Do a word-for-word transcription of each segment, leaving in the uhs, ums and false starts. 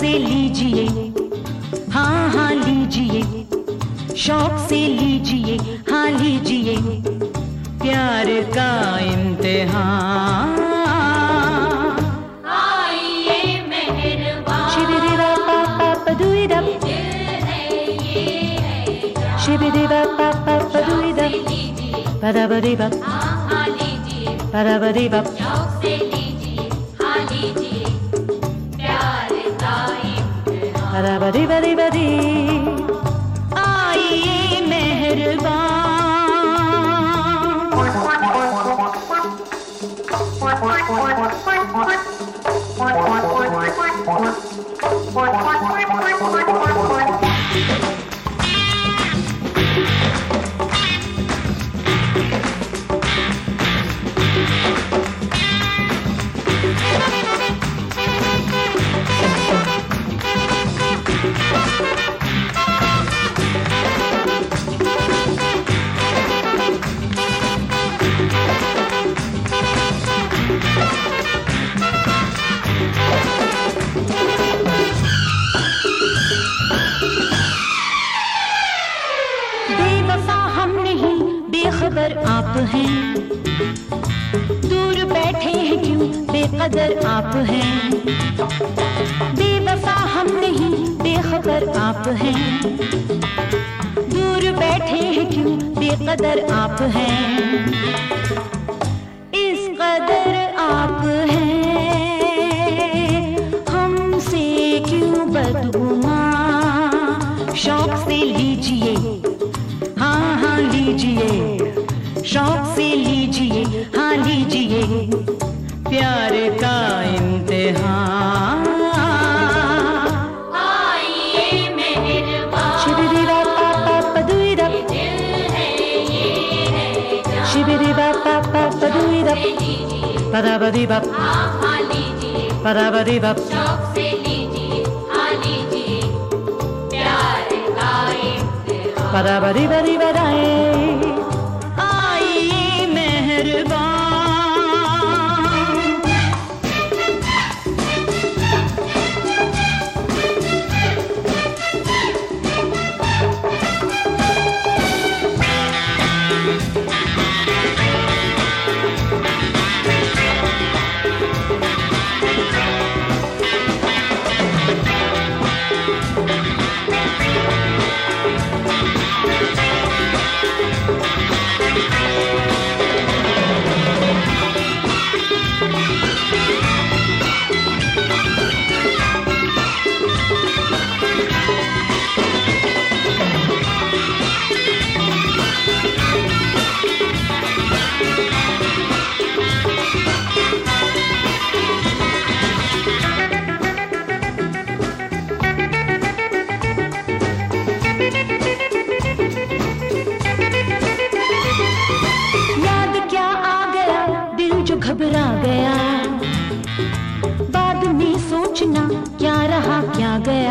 से लीजिए, हाँ हाँ लीजिए, शौक से लीजिए, हाँ लीजिए, प्यार का इम्तिहान। आइए मेहरबान, शिबिरिबा पापा पदुइदा, शिबिरिबा पापा पदुइदा, पदाबदिबा, पदाबदिबा, शौक से लीजिए, हाँ लीजिए, प्यार का इम्तिहान। पदाबदिबदिबदी, आइए मेहरबान। बेवफा हम नहीं, बेखबर आप हैं, दूर बैठे हैं क्यों, बेकदर आप हैं। बेवफा हम नहीं, बेखबर आप हैं, दूर बैठे हैं क्यों, बेकदर आप हैं। इस कदर आप हैं, हमसे क्यों बदगुमा। शौक से लीजिए, हाँ हाँ लीजिए, शौक से लीजिए, हाँ लीजिए, प्यार का इम्तिहान। आइए मेहरबान, शिबिरिबा पापा पदुइदा, दिल है ये है जान। शिबिरिबा पापा पदुइदा, पदाबदिबा, हाँ लीजिए, पदाबदिबा, शौक से लीजिए, हाँ लीजिए, प्यार का इम्तिहान। पदाबदिबदिबदाए, आइए मेहरबान। घबरा गया, बाद में सोचना क्या रहा क्या गया।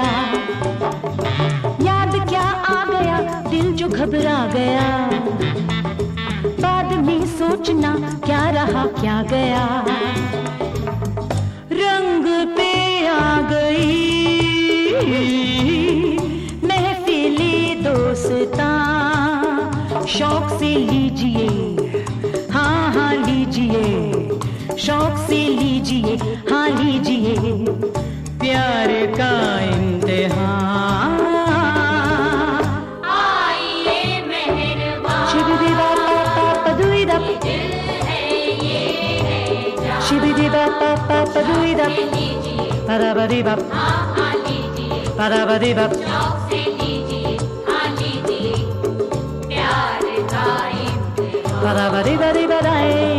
याद क्या आ गया, दिल जो घबरा गया, बाद में सोचना क्या रहा क्या गया। रंग पे आ गई महफिले दोस्तां, शौक से लीजिए, हाँ हाँ लीजिए, शौक से लीजिए, हाँ लीजिए, प्यार का इम्तिहान। आइए मेहरबान, शिबिरिबा पापा पदुइदा, दिल है ये है जान। शिबिरिबा पापा पदुइदा, लीजिए, पदाबदिबा, हाँ लीजिए, पदाबदिबा, शौक से लीजिए, हाँ लीजिए, प्यार का इम्तिहान। पदाबदिबदिबदाए।